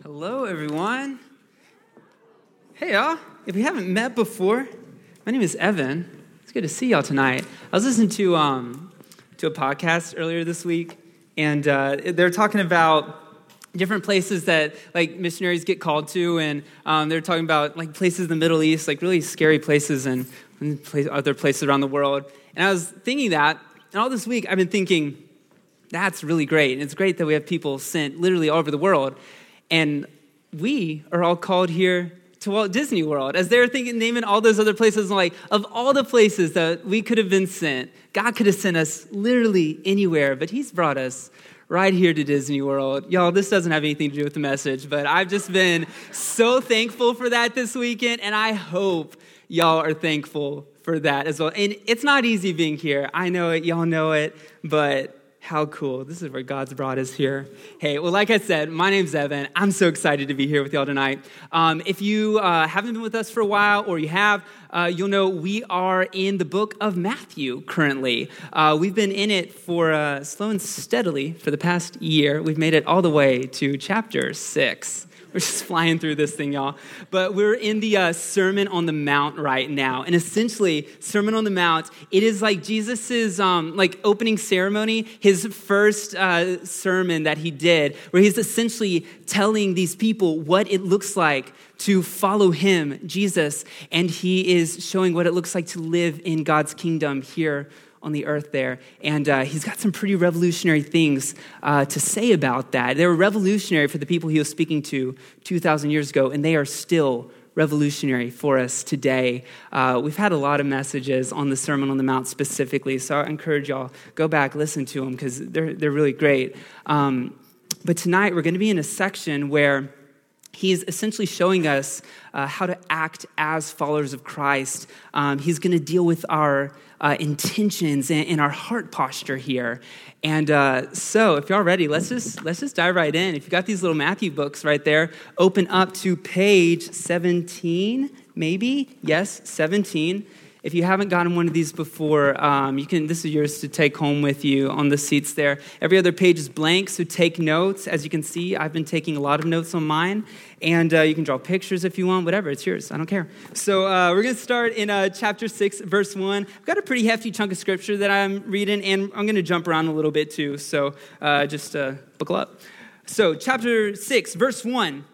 Hello, everyone. Hey, y'all. If we haven't met before, my name is Evan. It's good to see y'all tonight. I was listening to a podcast earlier this week, and they're talking about different places that like missionaries get called to, and they're talking about like places in the Middle East, like really scary places, and other places around the world. And I was thinking that, and all this week I've been thinking, that's really great. And it's great that we have people sent literally all over the world. And we are all called here to Walt Disney World. As they're thinking, naming all those other places, like, of all the places that we could have been sent, God could have sent us literally anywhere, but he's brought us right here to Disney World. Y'all, this doesn't have anything to do with the message, but I've just been so thankful for that this weekend, and I hope y'all are thankful for that as well. And it's not easy being here. I know it, y'all know it, but how cool. This is where God's brought us here. Hey, well, like I said, my name's Evan. I'm so excited to be here with y'all tonight. If you haven't been with us for a while, or you have, you'll know we are in the book of Matthew currently. We've been in it for slow and steadily for the past year. We've made it all the way to chapter 6. We're just flying through this thing, y'all. But we're in the Sermon on the Mount right now. And essentially, Sermon on the Mount, it is like Jesus's like opening ceremony, his first sermon that he did, where he's essentially telling these people what it looks like to follow him, Jesus. And he is showing what it looks like to live in God's kingdom here on the earth there. And he's got some pretty revolutionary things to say about that. They were revolutionary for the people he was speaking to 2,000 years ago, and they are still revolutionary for us today. We've had a lot of messages on the Sermon on the Mount specifically, so I encourage y'all, go back, listen to them, because they're really great. But tonight we're going to be in a section where he's essentially showing us how to act as followers of Christ. He's going to deal with our intentions and our heart posture here. And so if y'all ready, let's just dive right in. If you got these little Matthew books right there, open up to page 17, maybe? Yes, 17. If you haven't gotten one of these before, you can. This is yours to take home with you on the seats there. Every other page is blank, so take notes. As you can see, I've been taking a lot of notes on mine, and you can draw pictures if you want, whatever, it's yours. I don't care. So we're going to start in chapter 6, verse 1. I've got a pretty hefty chunk of scripture that I'm reading, and I'm going to jump around a little bit too, so just buckle up. So chapter 6, verse 1.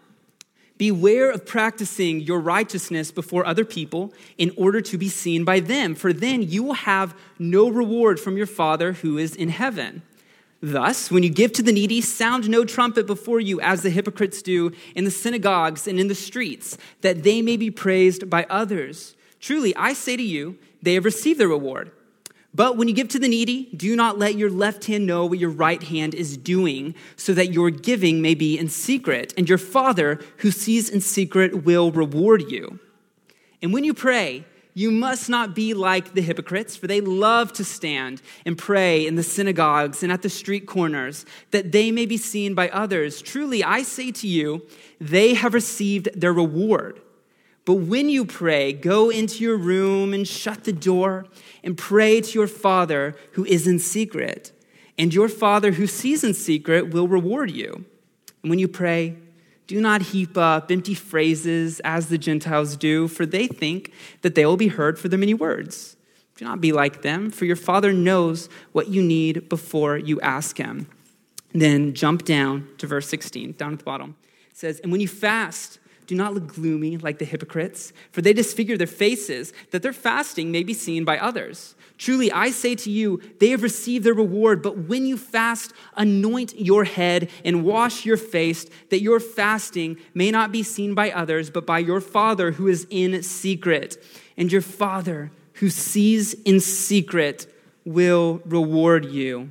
Beware of practicing your righteousness before other people in order to be seen by them, for then you will have no reward from your Father who is in heaven. Thus, when you give to the needy, sound no trumpet before you, as the hypocrites do in the synagogues and in the streets, that they may be praised by others. Truly, I say to you, they have received their reward. But when you give to the needy, do not let your left hand know what your right hand is doing, so that your giving may be in secret, and your Father who sees in secret will reward you. And when you pray, you must not be like the hypocrites, for they love to stand and pray in the synagogues and at the street corners, that they may be seen by others. Truly, I say to you, they have received their reward. But when you pray, go into your room and shut the door and pray to your Father who is in secret. And your Father who sees in secret will reward you. And when you pray, do not heap up empty phrases as the Gentiles do, for they think that they will be heard for their many words. Do not be like them, for your Father knows what you need before you ask him. Then jump down to verse 16, down at the bottom. It says, and when you fast, do not look gloomy like the hypocrites, for they disfigure their faces, that their fasting may be seen by others. Truly, I say to you, they have received their reward. But when you fast, anoint your head and wash your face, that your fasting may not be seen by others, but by your Father who is in secret. And your Father who sees in secret will reward you.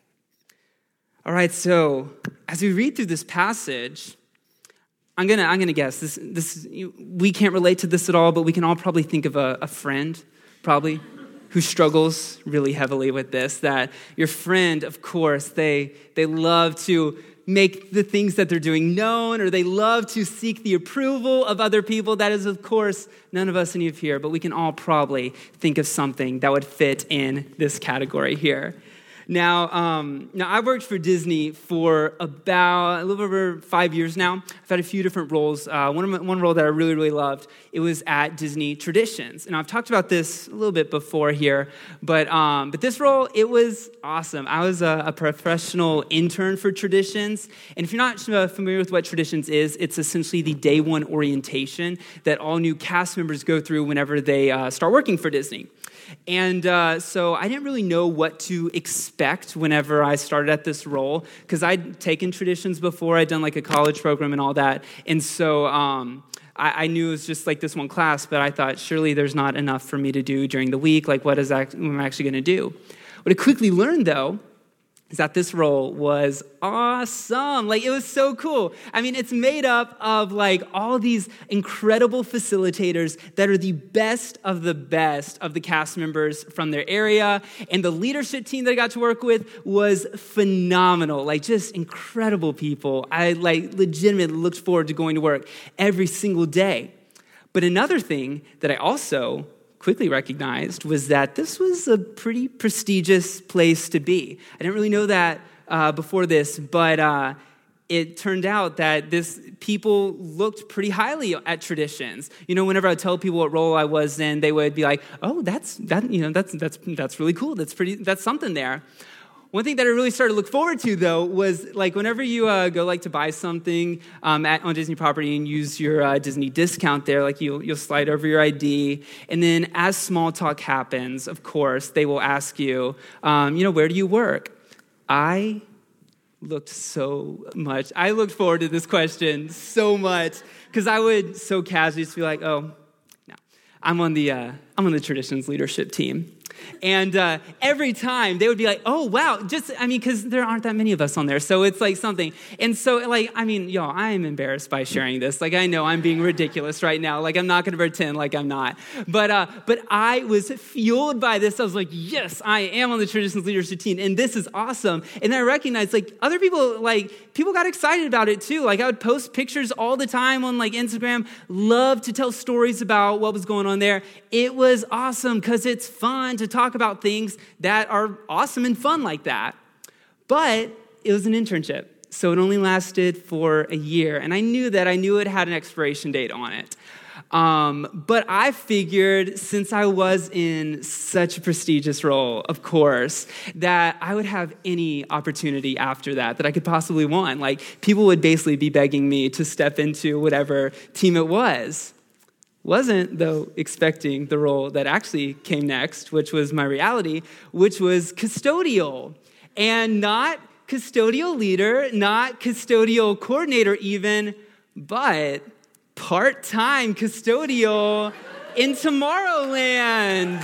All right, so as we read through this passage, I'm gonna guess this. We can't relate to this at all, but we can all probably think of a friend, probably, who struggles really heavily with this. That your friend, of course, they love to make the things that they're doing known, or they love to seek the approval of other people. That is, of course, none of us in here, but we can all probably think of something that would fit in this category here. Now I've worked for Disney for about a little over 5 years now. I've had a few different roles. One role that I really, really loved, it was at Disney Traditions. And I've talked about this a little bit before here, but this role, it was awesome. I was a professional intern for Traditions. And if you're not familiar with what Traditions is, it's essentially the day one orientation that all new cast members go through whenever they start working for Disney. And so I didn't really know what to expect whenever I started at this role, because I'd taken Traditions before. I'd done like a college program and all that. And so I knew it was just like this one class, but I thought, surely there's not enough for me to do during the week. Like, what am I actually going to do? What I quickly learned, though, is that this role was awesome. Like, it was so cool. I mean, it's made up of like all these incredible facilitators that are the best of the cast members from their area. And the leadership team that I got to work with was phenomenal. Like, just incredible people. I legitimately looked forward to going to work every single day. But another thing that I also quickly recognized was that this was a pretty prestigious place to be. I didn't really know that before this, but it turned out that people looked pretty highly at Traditions. You know, whenever I would tell people what role I was in, they would be like, "Oh, that's really cool. That's something there." One thing that I really started to look forward to, though, was like whenever you go like to buy something on Disney property and use your Disney discount there, like you'll slide over your ID, and then as small talk happens, of course, they will ask you, where do you work? I looked forward to this question so much, because I would so casually just be like, "Oh, no, I'm on the Traditions leadership team." And every time they would be like, "Oh, wow," because there aren't that many of us on there, so it's like something. And so, y'all, I am embarrassed by sharing this. Like, I know I'm being ridiculous right now. Like, I'm not going to pretend like I'm not. But I was fueled by this. I was like, yes, I am on the Traditions leadership team, and this is awesome. And then I recognized, like, other people, people got excited about it too. Like, I would post pictures all the time on, Instagram, love to tell stories about what was going on there. It was awesome because it's fun to talk about things that are awesome and fun like that. But it was an internship, so it only lasted for a year. And I knew it had an expiration date on it. But I figured, since I was in such a prestigious role, of course, that I would have any opportunity after that I could possibly want. Like, people would basically be begging me to step into whatever team it was. Wasn't, though, expecting the role that actually came next, which was my reality, which was custodial. And not custodial leader, not custodial coordinator even, but part-time custodial in Tomorrowland.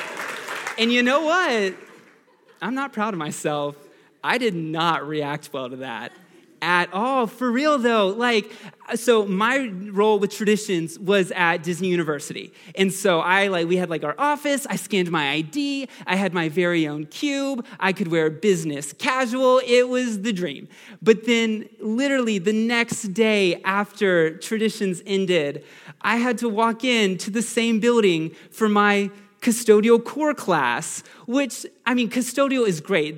And you know what? I'm not proud of myself. I did not react well to that at all. For real, though. So my role with Traditions was at Disney University. And so we had our office, I scanned my ID, I had my very own cube, I could wear business casual, it was the dream. But then literally the next day after Traditions ended, I had to walk into the same building for my custodial core class, which, custodial is great.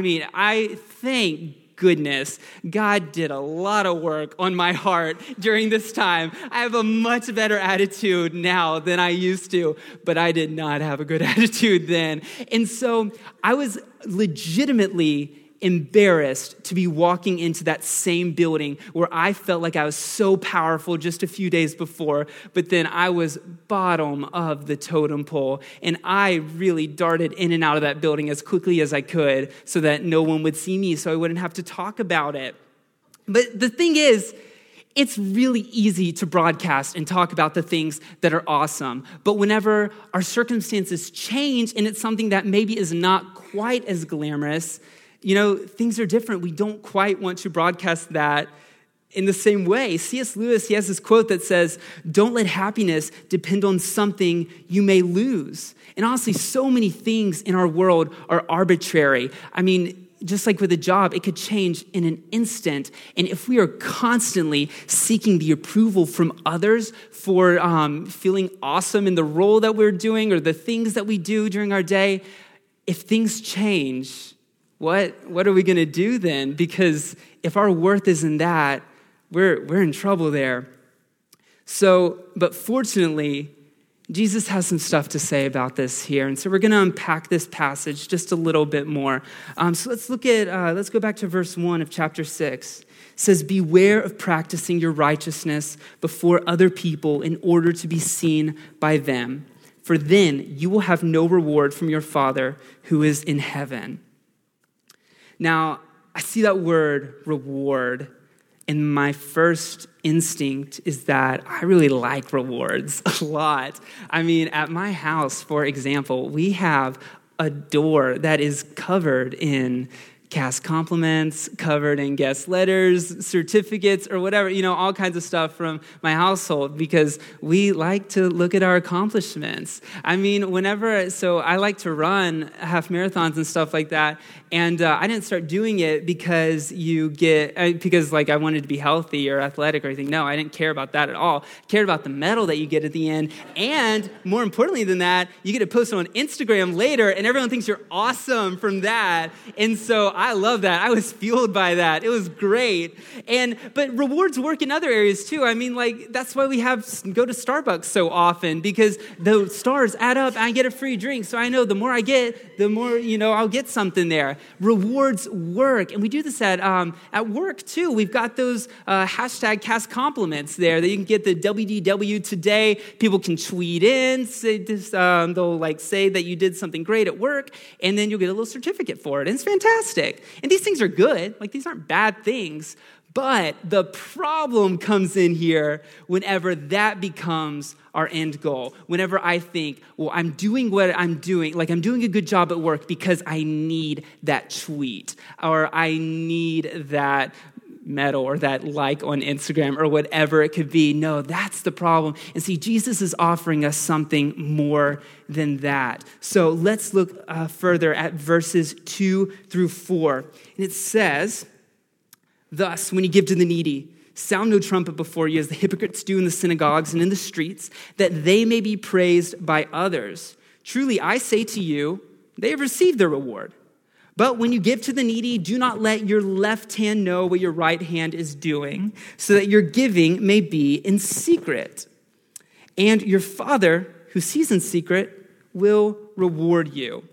I thank goodness, God did a lot of work on my heart during this time. I have a much better attitude now than I used to, but I did not have a good attitude then. And so I was legitimately embarrassed to be walking into that same building where I felt like I was so powerful just a few days before, but then I was bottom of the totem pole, and I really darted in and out of that building as quickly as I could so that no one would see me, so I wouldn't have to talk about it. But the thing is, it's really easy to broadcast and talk about the things that are awesome. But whenever our circumstances change and it's something that maybe is not quite as glamorous, things are different. We don't quite want to broadcast that in the same way. C.S. Lewis, he has this quote that says, "Don't let happiness depend on something you may lose." And honestly, so many things in our world are arbitrary. Just like with a job, it could change in an instant. And if we are constantly seeking the approval from others for feeling awesome in the role that we're doing or the things that we do during our day, if things change, what are we going to do then? Because if our worth isn't that, we're in trouble there. So, but fortunately, Jesus has some stuff to say about this here. And so we're going to unpack this passage just a little bit more. So let's go back to verse 1 of chapter 6. It says, beware of practicing your righteousness before other people in order to be seen by them. For then you will have no reward from your Father who is in heaven. Now, I see that word reward, and my first instinct is that I really like rewards a lot. I mean, at my house, for example, we have a door that is covered in cast compliments, covered in guest letters, certificates, or whatever, all kinds of stuff from my household because we like to look at our accomplishments. I mean, so I like to run half marathons and stuff like that, and I didn't start doing it because I wanted to be healthy or athletic or anything. No, I didn't care about that at all. I cared about the medal that you get at the end, and more importantly than that, you get to post it on Instagram later, and everyone thinks you're awesome from that, and so I love that. I was fueled by that. It was great. But rewards work in other areas too. I mean, that's why we go to Starbucks so often because the stars add up and I get a free drink. So I know the more I get, the more, I'll get something there. Rewards work. And we do this at work too. We've got those hashtag cast compliments there that you can get the WDW today. People can tweet in, they'll say that you did something great at work and then you'll get a little certificate for it. And it's fantastic. And these things are good. These aren't bad things. But the problem comes in here whenever that becomes our end goal. Whenever I think, well, I'm doing what I'm doing. I'm doing a good job at work because I need that tweet. Or I need that medal or that like on Instagram or whatever it could be. No, that's the problem. And see, Jesus is offering us something more than that. So let's look further at verses 2 through 4. And it says, thus, when you give to the needy, sound no trumpet before you as the hypocrites do in the synagogues and in the streets, that they may be praised by others. Truly, I say to you, they have received their reward. But when you give to the needy, do not let your left hand know what your right hand is doing, so that your giving may be in secret. And your Father, who sees in secret, will reward you.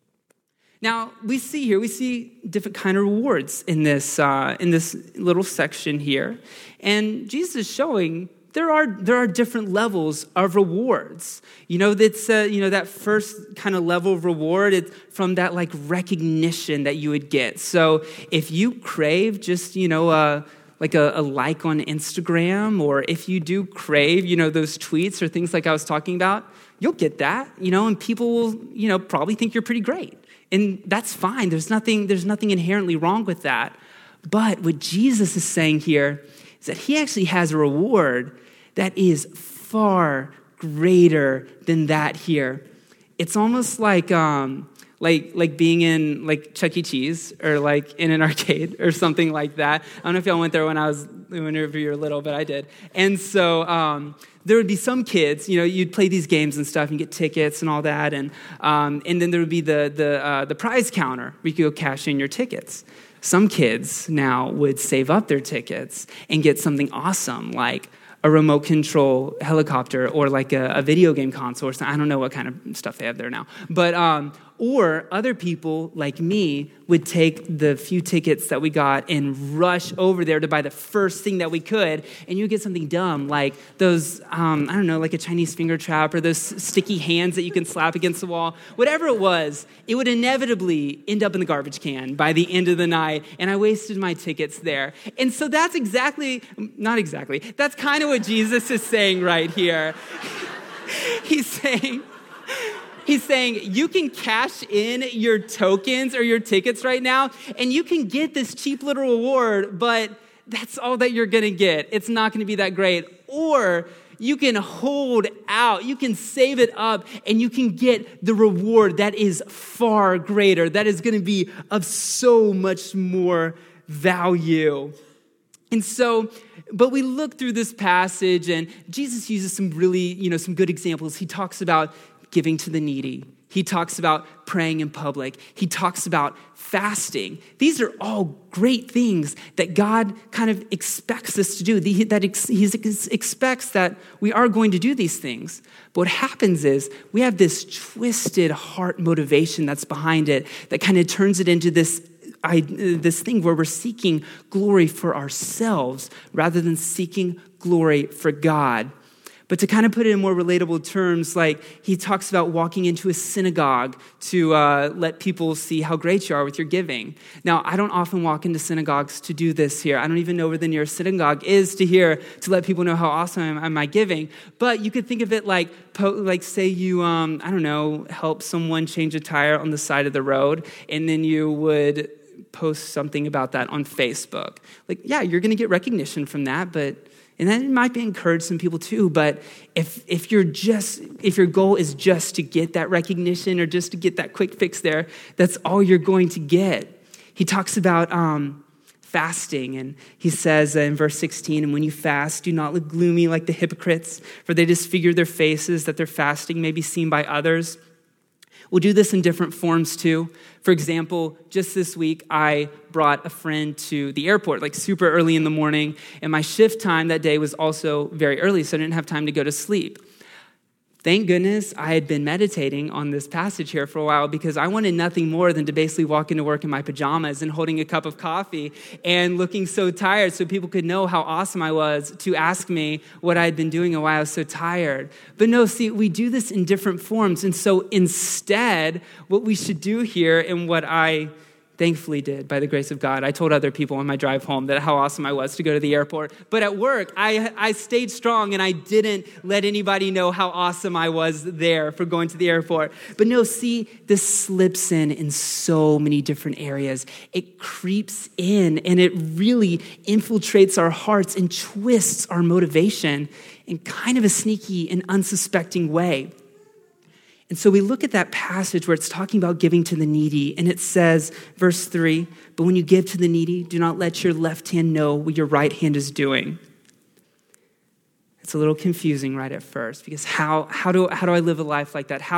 Now, we see different kind of rewards in this little section here. And Jesus is showing there are different levels of rewards. That first kind of level of reward, it's from that recognition that you would get. So if you crave just, a like on Instagram, or if you do crave, those tweets or things like I was talking about, you'll get that, and people will, probably think you're pretty great. And that's fine. There's nothing inherently wrong with that. But what Jesus is saying here is that he actually has a reward that is far greater than that here. It's almost like being in Chuck E. Cheese or in an arcade or something like that. I don't know if y'all went there whenever you were little, but I did. And so there would be some kids, you'd play these games and stuff and get tickets and all that, and then there would be the prize counter where you could go cash in your tickets. Some kids now would save up their tickets and get something awesome like a remote control helicopter or a video game console or something. I don't know what kind of stuff they have there now. But, or other people like me would take the few tickets that we got and rush over there to buy the first thing that we could. And you get something dumb like those, a Chinese finger trap or those sticky hands that you can slap against the wall. Whatever it was, it would inevitably end up in the garbage can by the end of the night. And I wasted my tickets there. And so that's that's kind of what Jesus is saying right here. He's saying you can cash in your tokens or your tickets right now, and you can get this cheap little reward, but that's all that you're going to get. It's not going to be that great. Or you can hold out, you can save it up, and you can get the reward that is far greater, that is going to be of so much more value. And so, but we look through this passage and Jesus uses some really, some good examples. He talks about giving to the needy. He talks about praying in public. He talks about fasting. These are all great things that God kind of expects us to do. He expects that we are going to do these things. But what happens is we have this twisted heart motivation that's behind it that kind of turns it into this thing where we're seeking glory for ourselves rather than seeking glory for God. But to kind of put it in more relatable terms, like he talks about walking into a synagogue to let people see how great you are with your giving. Now, I don't often walk into synagogues to do this here. I don't even know where the nearest synagogue is to let people know how awesome am I giving. But you could think of it like say you, help someone change a tire on the side of the road, and then you would post something about that on Facebook. Like, yeah, you're going to get recognition from that, and then it might be encourage some people too, but if your goal is just to get that recognition or just to get that quick fix there, that's all you're going to get. He talks about fasting, and he says in verse 16, "And when you fast, do not look gloomy like the hypocrites, for they disfigure their faces that their fasting may be seen by others." We'll do this in different forms too. For example, just this week, I brought a friend to the airport, like super early in the morning, and my shift time that day was also very early, so I didn't have time to go to sleep. Thank goodness I had been meditating on this passage here for a while because I wanted nothing more than to basically walk into work in my pajamas and holding a cup of coffee and looking so tired so people could know how awesome I was to ask me what I had been doing and why I was so tired. But no, see, we do this in different forms. And so instead, what we should do here and what I thankfully did by the grace of God, I told other people on my drive home that how awesome I was to go to the airport. But at work, I stayed strong and I didn't let anybody know how awesome I was there for going to the airport. But no, see, this slips in so many different areas. It creeps in and it really infiltrates our hearts and twists our motivation in kind of a sneaky and unsuspecting way. And so we look at that passage where it's talking about giving to the needy, and it says, verse 3, "But when you give to the needy, do not let your left hand know what your right hand is doing." It's a little confusing right at first, because how do I live a life like that?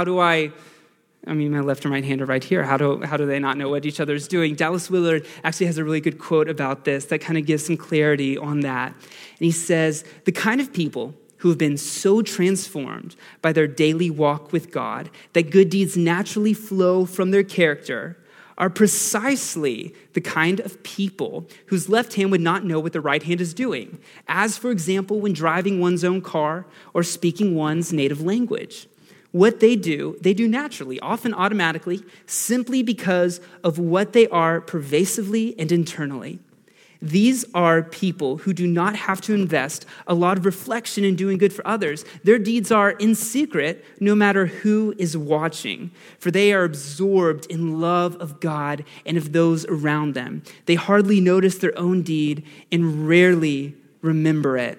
My left and right hand are right here. How do they not know what each other is doing? Dallas Willard actually has a really good quote about this that kind of gives some clarity on that. And he says, "The kind of people who have been so transformed by their daily walk with God that good deeds naturally flow from their character are precisely the kind of people whose left hand would not know what the right hand is doing, as, for example, when driving one's own car or speaking one's native language. What they do naturally, often automatically, simply because of what they are pervasively and internally. These are people who do not have to invest a lot of reflection in doing good for others. Their deeds are in secret, no matter who is watching, for they are absorbed in love of God and of those around them. They hardly notice their own deed and rarely remember it."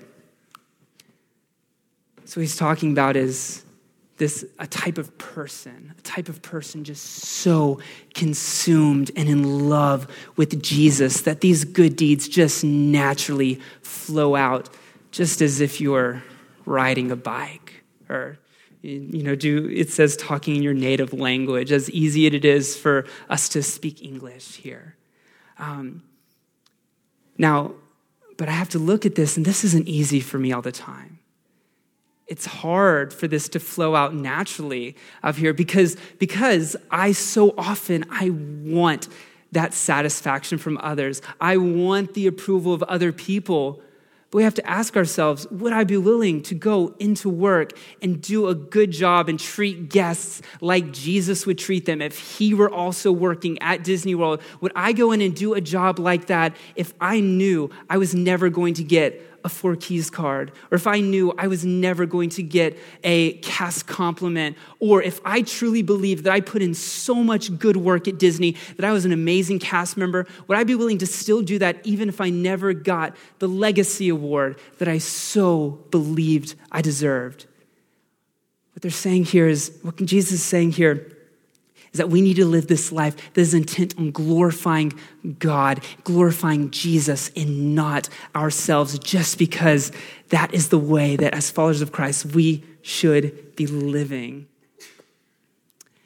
So what he's talking about is a type of person just so consumed and in love with Jesus that these good deeds just naturally flow out, just as if you were riding a bike or, it says talking in your native language, as easy as it is for us to speak English here. But I have to look at this, and this isn't easy for me all the time. It's hard for this to flow out naturally of here because I so often want that satisfaction from others. I want the approval of other people. But we have to ask ourselves, would I be willing to go into work and do a good job and treat guests like Jesus would treat them if he were also working at Disney World? Would I go in and do a job like that if I knew I was never going to get a 4 Keys card, or if I knew I was never going to get a cast compliment, or if I truly believed that I put in so much good work at Disney, that I was an amazing cast member, would I be willing to still do that even if I never got the legacy award that I so believed I deserved? What Jesus is saying here is that we need to live this life that is intent on glorifying God, glorifying Jesus, and not ourselves, just because that is the way that as followers of Christ we should be living.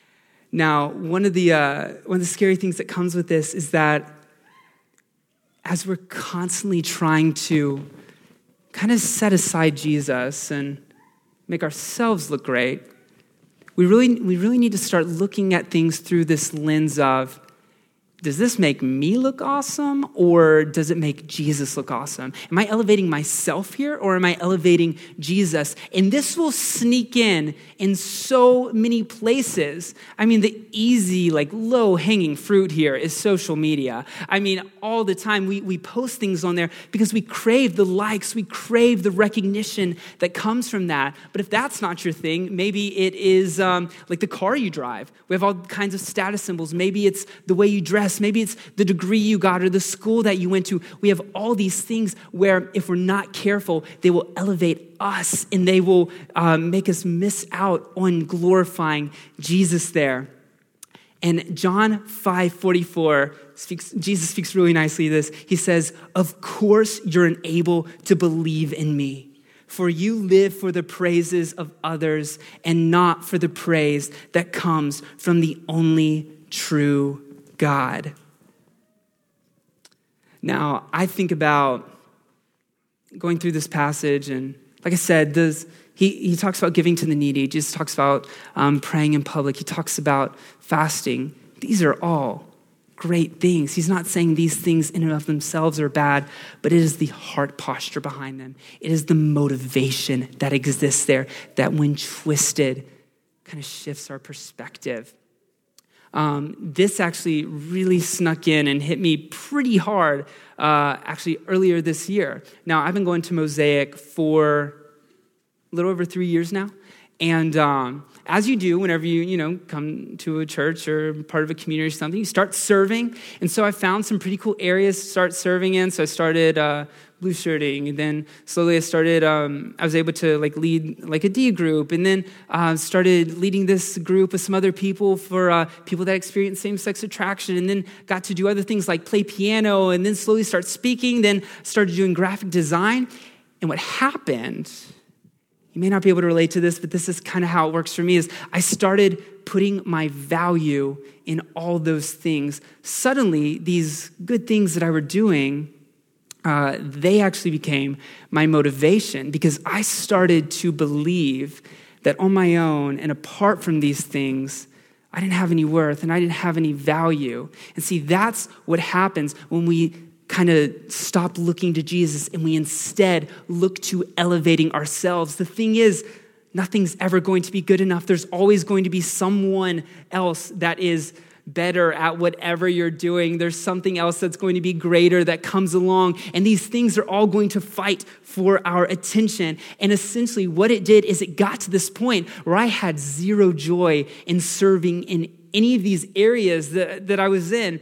Now, one of the scary things that comes with this is that as we're constantly trying to kind of set aside Jesus and make ourselves look great, we really need to start looking at things through this lens of, does this make me look awesome, or does it make Jesus look awesome? Am I elevating myself here, or am I elevating Jesus? And this will sneak in so many places. I mean, the easy, low-hanging fruit here is social media. I mean, all the time we post things on there because we crave the likes, we crave the recognition that comes from that. But if that's not your thing, maybe it is like the car you drive. We have all kinds of status symbols. Maybe it's the way you dress. Maybe it's the degree you got or the school that you went to. We have all these things where if we're not careful, they will elevate us and they will make us miss out on glorifying Jesus there. And John 5:44, Jesus speaks really nicely to this. He says, "Of course you're unable to believe in me, for you live for the praises of others and not for the praise that comes from the only true God." Now, I think about going through this passage, and like I said, he talks about giving to the needy. Jesus talks about praying in public. He talks about fasting. These are all great things. He's not saying these things in and of themselves are bad, but it is the heart posture behind them. It is the motivation that exists there that when twisted kind of shifts our perspective. This actually really snuck in and hit me pretty hard actually earlier this year. Now, I've been going to Mosaic for a little over 3 years now. And as you do, whenever you come to a church or part of a community or something, you start serving. And so I found some pretty cool areas to start serving in. So I started blue shirting, and then slowly I was able to lead a D group, and then started leading this group with some other people for people that experience same-sex attraction, and then got to do other things like play piano, and then slowly start speaking, then started doing graphic design. And what happened, you may not be able to relate to this, but this is kind of how it works for me, is I started putting my value in all those things. Suddenly, these good things that I were doing, they actually became my motivation, because I started to believe that on my own and apart from these things, I didn't have any worth and I didn't have any value. And see, that's what happens when we kind of stop looking to Jesus and we instead look to elevating ourselves. The thing is, nothing's ever going to be good enough. There's always going to be someone else that is better at whatever you're doing. There's something else that's going to be greater that comes along. And these things are all going to fight for our attention. And essentially what it did is it got to this point where I had zero joy in serving in any of these areas that I was in.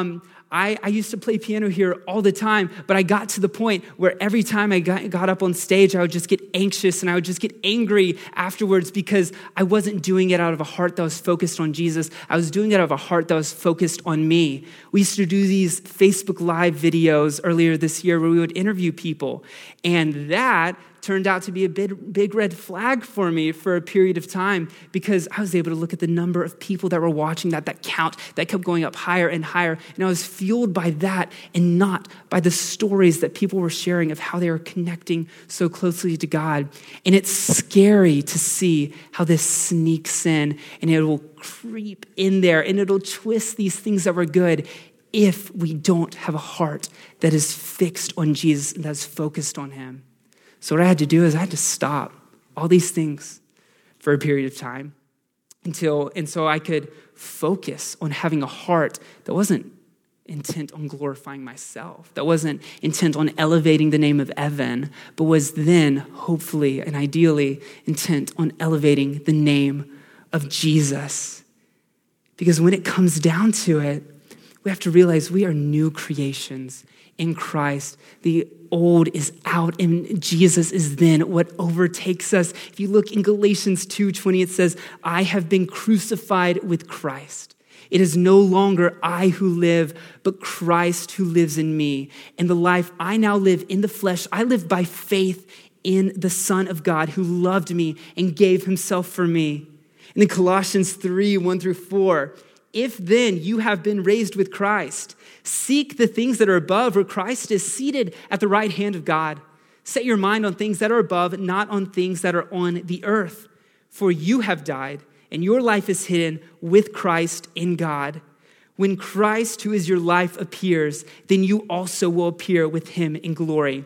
I used to play piano here all the time, but I got to the point where every time I got up on stage, I would just get anxious and I would just get angry afterwards because I wasn't doing it out of a heart that was focused on Jesus. I was doing it out of a heart that was focused on me. We used to do these Facebook Live videos earlier this year where we would interview people, and that turned out to be a big red flag for me for a period of time, because I was able to look at the number of people that were watching that count that kept going up higher and higher. And I was fueled by that and not by the stories that people were sharing of how they were connecting so closely to God. And it's scary to see how this sneaks in and it will creep in there and it'll twist these things that were good if we don't have a heart that is fixed on Jesus and that's focused on him. So what I had to do is I had to stop all these things for a period of time and so I could focus on having a heart that wasn't intent on glorifying myself, that wasn't intent on elevating the name of Evan, but was then hopefully and ideally intent on elevating the name of Jesus. Because when it comes down to it, we have to realize we are new creations in Christ. The old is out and Jesus is then what overtakes us. If you look in Galatians 2:20, it says, I have been crucified with Christ. It is no longer I who live, but Christ who lives in me. And the life I now live in the flesh, I live by faith in the Son of God who loved me and gave himself for me. And then Colossians 3, 1 through 4. If then you have been raised with Christ, seek the things that are above where Christ is seated at the right hand of God. Set your mind on things that are above, not on things that are on the earth. For you have died, and your life is hidden with Christ in God. When Christ, who is your life, appears, then you also will appear with him in glory.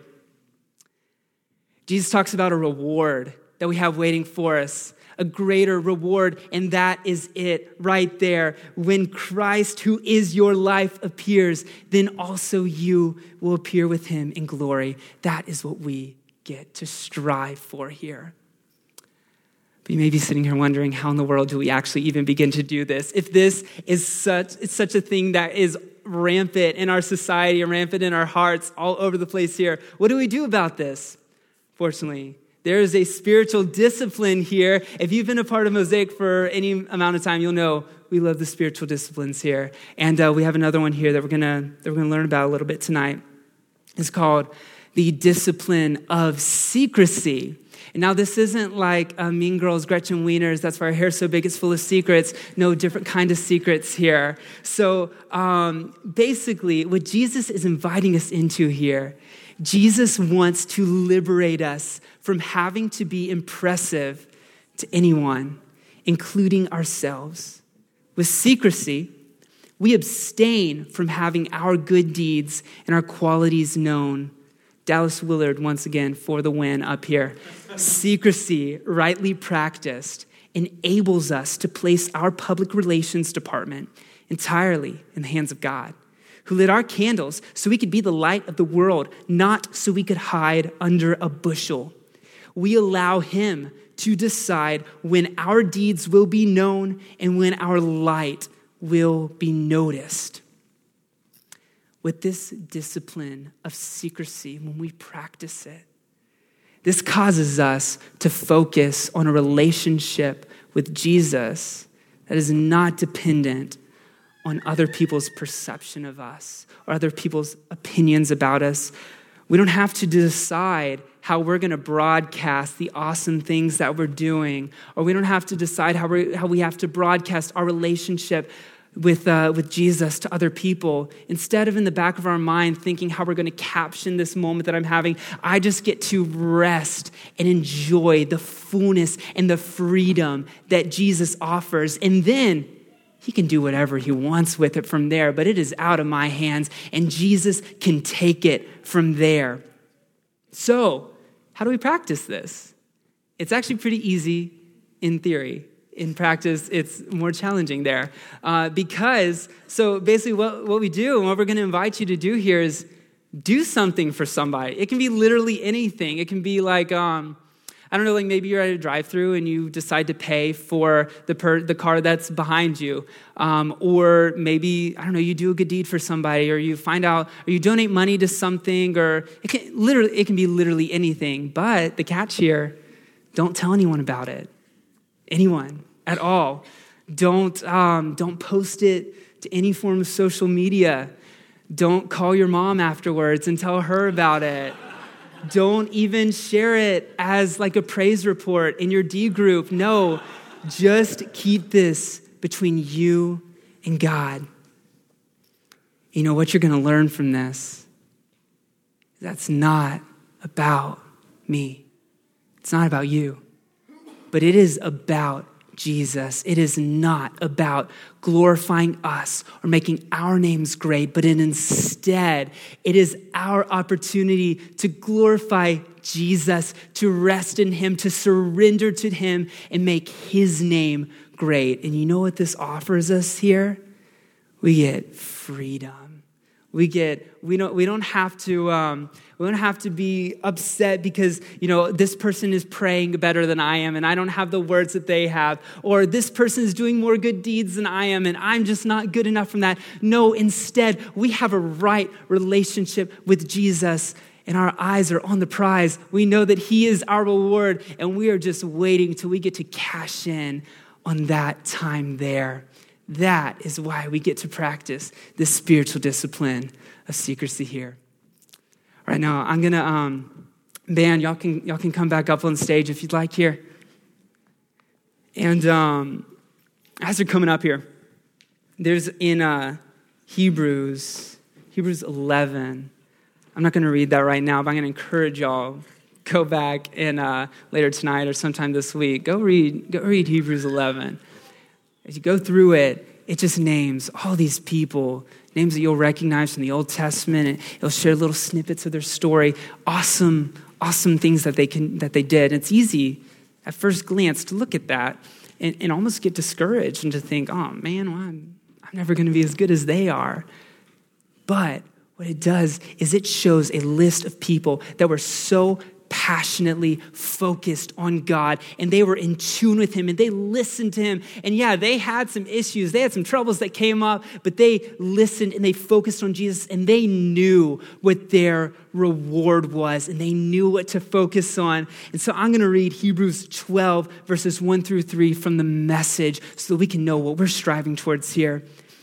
Jesus talks about a reward that we have waiting for us, a greater reward, and that is it right there. When Christ, who is your life, appears, then also you will appear with him in glory. That is what we get to strive for here. But you may be sitting here wondering, how in the world do we actually even begin to do this? If this is such a thing that is rampant in our society and rampant in our hearts all over the place here, what do we do about this? Fortunately, there is a spiritual discipline here. If you've been a part of Mosaic for any amount of time, you'll know we love the spiritual disciplines here. And we have another one here that we're gonna learn about a little bit tonight. It's called the discipline of secrecy. And now this isn't like Mean Girls, Gretchen Wieners, that's why our hair's so big, it's full of secrets. No, different kind of secrets here. So basically, what Jesus is inviting us into here, Jesus wants to liberate us from having to be impressive to anyone, including ourselves. With secrecy, we abstain from having our good deeds and our qualities known. Dallas Willard, once again, for the win up here. Secrecy, rightly practiced, enables us to place our public relations department entirely in the hands of God, who lit our candles so we could be the light of the world, not so we could hide under a bushel. We allow him to decide when our deeds will be known and when our light will be noticed. With this discipline of secrecy, when we practice it, this causes us to focus on a relationship with Jesus that is not dependent on other people's perception of us or other people's opinions about us. We don't have to decide how we're going to broadcast the awesome things that we're doing, or we don't have to decide how we have to broadcast our relationship with Jesus to other people. Instead of in the back of our mind thinking how we're going to caption this moment that I'm having, I just get to rest and enjoy the fullness and the freedom that Jesus offers. And then he can do whatever he wants with it from there, but it is out of my hands, and Jesus can take it from there. So, how do we practice this? It's actually pretty easy in theory. In practice, it's more challenging there. So basically what we do and what we're going to invite you to do here is do something for somebody. It can be literally anything. It can be like, like maybe you're at a drive-thru and you decide to pay for the car that's behind you. Or maybe, you do a good deed for somebody, or you find out, or you donate money to something, or it can be literally anything. But the catch here, don't tell anyone about it. Anyone at all. Don't post it to any form of social media. Don't call your mom afterwards and tell her about it. Don't even share it as like a praise report in your D group. No, just keep this between you and God. You know what you're going to learn from this? That's not about me. It's not about you. But it is about Jesus. It is not about glorifying us or making our names great, but instead, it is our opportunity to glorify Jesus, to rest in him, to surrender to him, and make his name great. And you know what this offers us here? We get freedom. We don't have to be upset because, this person is praying better than I am and I don't have the words that they have, or this person is doing more good deeds than I am and I'm just not good enough from that. No, instead, we have a right relationship with Jesus and our eyes are on the prize. We know that he is our reward and we are just waiting till we get to cash in on that time there. That is why we get to practice this spiritual discipline of secrecy here. All right, now I'm gonna band. Y'all can come back up on stage if you'd like here. And as they're coming up here, there's in Hebrews 11. I'm not going to read that right now, but I'm going to encourage y'all, go back and later tonight or sometime this week, go read Hebrews 11. As you go through it, it just names all these people, names that you'll recognize from the Old Testament, and it'll share little snippets of their story, awesome things that they did. And it's easy at first glance to look at that and almost get discouraged and to think, oh man, well, I'm never going to be as good as they are. But what it does is it shows a list of people that were so passionately focused on God, and they were in tune with him, and they listened to him. And yeah, they had some issues. They had some troubles that came up, but they listened and they focused on Jesus, and they knew what their reward was, and they knew what to focus on. And so I'm going to read Hebrews 12, verses 1 through 3 from the Message so that we can know what we're striving towards here.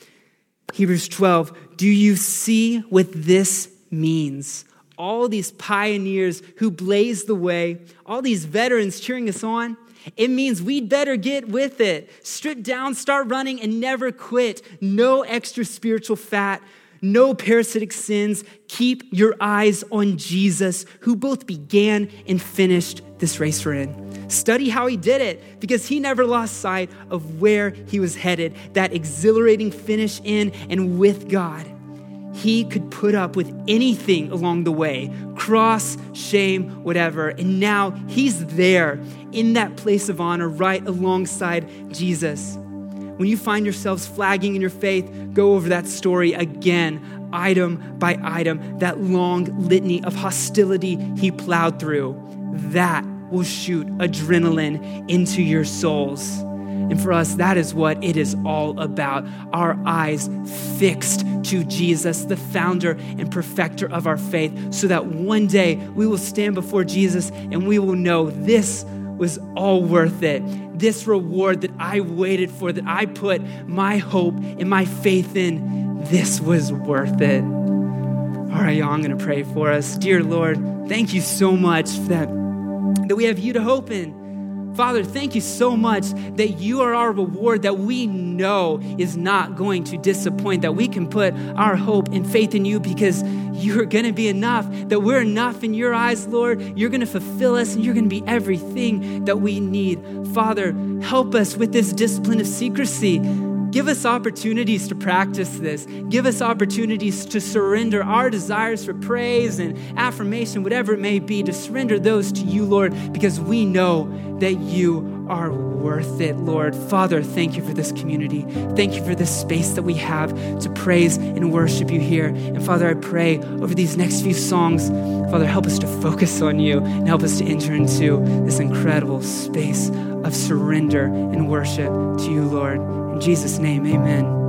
Hebrews 12, do you see what this means? All these pioneers who blazed the way, all these veterans cheering us on, it means we'd better get with it. Strip down, start running, and never quit. No extra spiritual fat, no parasitic sins. Keep your eyes on Jesus, who both began and finished this race we're in. Study how he did it, because he never lost sight of where he was headed, that exhilarating finish in and with God. He could put up with anything along the way, cross, shame, whatever. And now he's there in that place of honor right alongside Jesus. When you find yourselves flagging in your faith, go over that story again, item by item, that long litany of hostility he plowed through. That will shoot adrenaline into your souls. And for us, that is what it is all about. Our eyes fixed to Jesus, the founder and perfecter of our faith, so that one day we will stand before Jesus and we will know this was all worth it. This reward that I waited for, that I put my hope and my faith in, this was worth it. All right, y'all, I'm going to pray for us. Dear Lord, thank you so much that we have you to hope in. Father, thank you so much that you are our reward, that we know is not going to disappoint, that we can put our hope and faith in you because you're going to be enough, that we're enough in your eyes, Lord. You're going to fulfill us and you're going to be everything that we need. Father, help us with this discipline of secrecy. Give us opportunities to practice this. Give us opportunities to surrender our desires for praise and affirmation, whatever it may be, to surrender those to you, Lord, because we know that you are worth it, Lord. Father, thank you for this community. Thank you for this space that we have to praise and worship you here. And Father, I pray over these next few songs, Father, help us to focus on you and help us to enter into this incredible space of surrender and worship to you, Lord. In Jesus' name, amen.